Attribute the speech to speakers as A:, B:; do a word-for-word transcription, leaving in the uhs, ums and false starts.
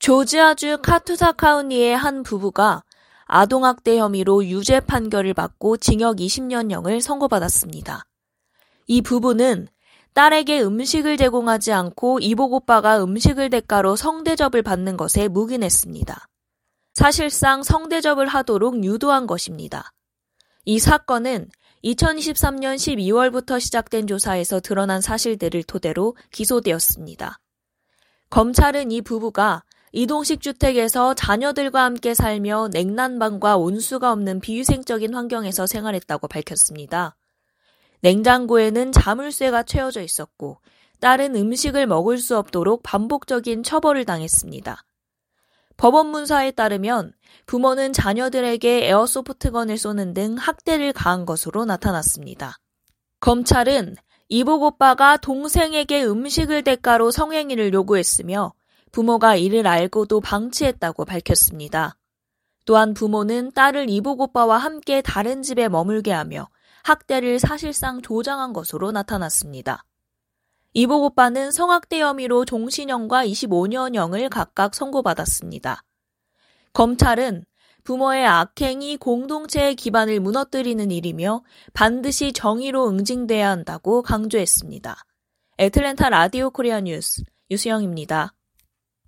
A: 조지아주 카투사 카운티의 한 부부가 아동학대 혐의로 유죄 판결을 받고 징역 이십 년형을 선고받았습니다. 이 부부는 딸에게 음식을 제공하지 않고 이복 오빠가 음식을 대가로 성대접을 받는 것에 묵인했습니다. 사실상 성대접을 하도록 유도한 것입니다. 이 사건은 이천이십삼 년 십이월부터 시작된 조사에서 드러난 사실들을 토대로 기소되었습니다. 검찰은 이 부부가 이동식 주택에서 자녀들과 함께 살며 냉난방과 온수가 없는 비위생적인 환경에서 생활했다고 밝혔습니다. 냉장고에는 자물쇠가 채워져 있었고 딸은 음식을 먹을 수 없도록 반복적인 처벌을 당했습니다. 법원 문서에 따르면 부모는 자녀들에게 에어소프트건을 쏘는 등 학대를 가한 것으로 나타났습니다. 검찰은 이복 오빠가 동생에게 음식을 대가로 성행위를 요구했으며 부모가 이를 알고도 방치했다고 밝혔습니다. 또한 부모는 딸을 이복 오빠와 함께 다른 집에 머물게 하며 학대를 사실상 조장한 것으로 나타났습니다. 이복 오빠는 성학대 혐의로 종신형과 이십오 년형을 각각 선고받았습니다. 검찰은 부모의 악행이 공동체의 기반을 무너뜨리는 일이며 반드시 정의로 응징돼야 한다고 강조했습니다. 애틀랜타 라디오 코리아 뉴스 유수영입니다.